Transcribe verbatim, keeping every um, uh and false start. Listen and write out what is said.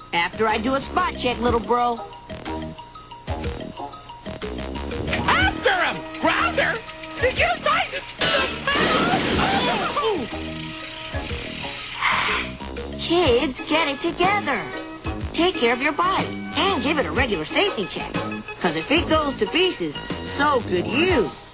After I do a spot check, little bro. After him! Grounder! Did you tighten the belt? Kids, get it together. Take care of your bike and give it a regular safety check. Because if it goes to pieces, so could you.